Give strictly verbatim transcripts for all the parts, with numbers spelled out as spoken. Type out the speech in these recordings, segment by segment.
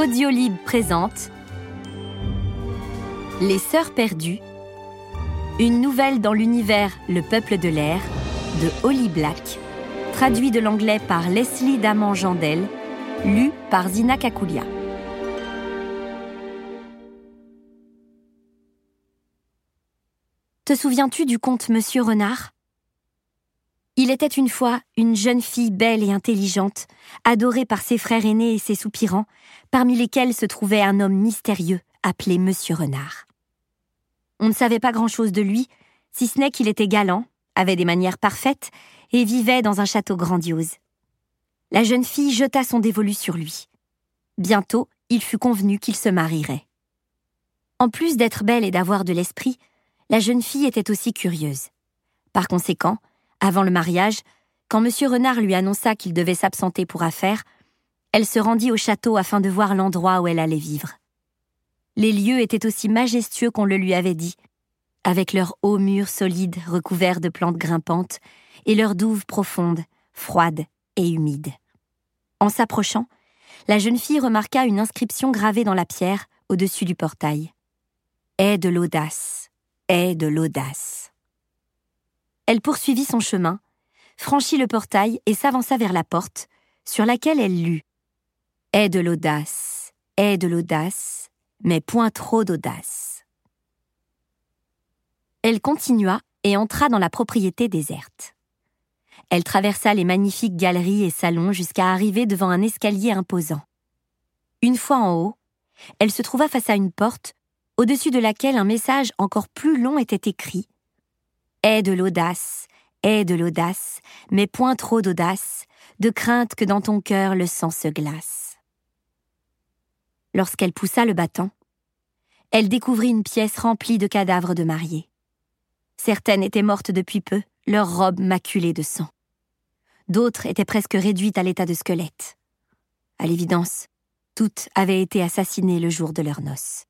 Audiolib présente Les Sœurs perdues, une nouvelle dans l'univers Le Peuple de l'air de Holly Black, traduit de l'anglais par Leslie Daman-Jandel, lu par Zina Kakoulia. Te souviens-tu du conte Monsieur Renard ? Il était une fois une jeune fille belle et intelligente, adorée par ses frères aînés et ses soupirants, parmi lesquels se trouvait un homme mystérieux appelé Monsieur Renard. On ne savait pas grand-chose de lui, si ce n'est qu'il était galant, avait des manières parfaites et vivait dans un château grandiose. La jeune fille jeta son dévolu sur lui. Bientôt, il fut convenu qu'ils se marieraient. En plus d'être belle et d'avoir de l'esprit, la jeune fille était aussi curieuse. Par conséquent, avant le mariage, quand Monsieur Renard lui annonça qu'il devait s'absenter pour affaires, elle se rendit au château afin de voir l'endroit où elle allait vivre. Les lieux étaient aussi majestueux qu'on le lui avait dit, avec leurs hauts murs solides recouverts de plantes grimpantes et leurs douves profondes, froides et humides. En s'approchant, la jeune fille remarqua une inscription gravée dans la pierre au-dessus du portail. « Aie de l'audace, aie de l'audace ». Elle poursuivit son chemin, franchit le portail et s'avança vers la porte, sur laquelle elle lut « Aie de l'audace, aie de l'audace, mais point trop d'audace ». Elle continua et entra dans la propriété déserte. Elle traversa les magnifiques galeries et salons jusqu'à arriver devant un escalier imposant. Une fois en haut, elle se trouva face à une porte, au-dessus de laquelle un message encore plus long était écrit « Aie de l'audace, aie de l'audace, mais point trop d'audace, de crainte que dans ton cœur le sang se glace. » Lorsqu'elle poussa le battant, elle découvrit une pièce remplie de cadavres de mariés. Certaines étaient mortes depuis peu, leurs robes maculées de sang. D'autres étaient presque réduites à l'état de squelette. À l'évidence, toutes avaient été assassinées le jour de leurs noces.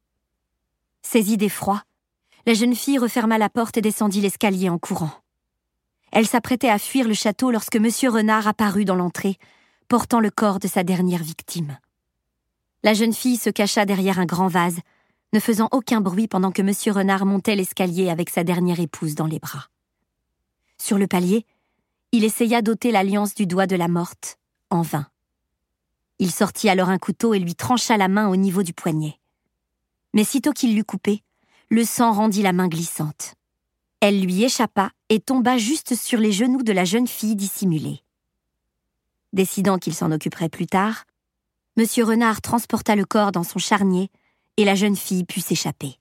Saisie d'effroi, la jeune fille referma la porte et descendit l'escalier en courant. Elle s'apprêtait à fuir le château lorsque Monsieur Renard apparut dans l'entrée, portant le corps de sa dernière victime. La jeune fille se cacha derrière un grand vase, ne faisant aucun bruit pendant que Monsieur Renard montait l'escalier avec sa dernière épouse dans les bras. Sur le palier, il essaya d'ôter l'alliance du doigt de la morte, en vain. Il sortit alors un couteau et lui trancha la main au niveau du poignet. Mais sitôt qu'il l'eut coupé, le sang rendit la main glissante. Elle lui échappa et tomba juste sur les genoux de la jeune fille dissimulée. Décidant qu'il s'en occuperait plus tard, Monsieur Renard transporta le corps dans son charnier et la jeune fille put s'échapper.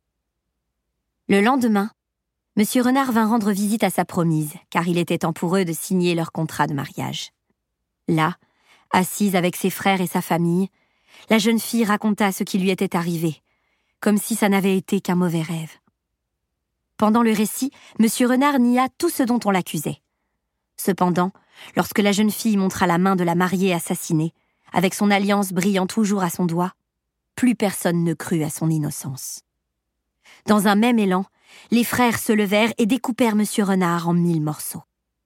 Le lendemain, Monsieur Renard vint rendre visite à sa promise, car il était temps pour eux de signer leur contrat de mariage. Là, assise avec ses frères et sa famille, la jeune fille raconta ce qui lui était arrivé, comme si ça n'avait été qu'un mauvais rêve. Pendant le récit, Monsieur Renard nia tout ce dont on l'accusait. Cependant, lorsque la jeune fille montra la main de la mariée assassinée, avec son alliance brillant toujours à son doigt, plus personne ne crut à son innocence. Dans un même élan, les frères se levèrent et découpèrent Monsieur Renard en mille morceaux.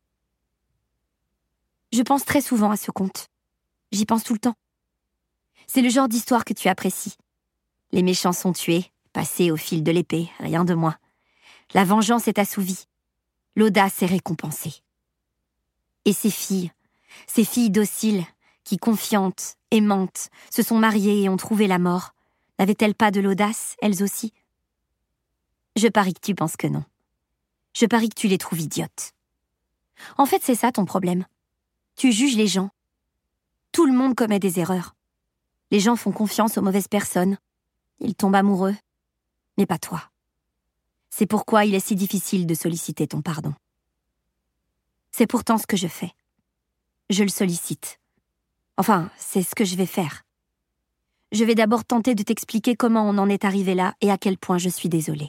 Je pense très souvent à ce conte. J'y pense tout le temps. C'est le genre d'histoire que tu apprécies. Les méchants sont tués, passés au fil de l'épée, rien de moins. La vengeance est assouvie. L'audace est récompensée. Et ces filles, ces filles dociles, qui, confiantes, aimantes, se sont mariées et ont trouvé la mort, n'avaient-elles pas de l'audace, elles aussi ? Je parie que tu penses que non. Je parie que tu les trouves idiotes. En fait, c'est ça ton problème. Tu juges les gens. Tout le monde commet des erreurs. Les gens font confiance aux mauvaises personnes. Ils tombent amoureux, mais pas toi. C'est pourquoi il est si difficile de solliciter ton pardon. C'est pourtant ce que je fais. Je le sollicite. Enfin, c'est ce que je vais faire. Je vais d'abord tenter de t'expliquer comment on en est arrivé là et à quel point je suis désolée.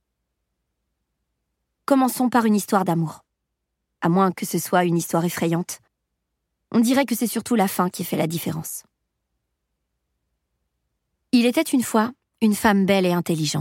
Commençons par une histoire d'amour. À moins que ce soit une histoire effrayante. On dirait que c'est surtout la fin qui fait la différence. Il était une fois une femme belle et intelligente.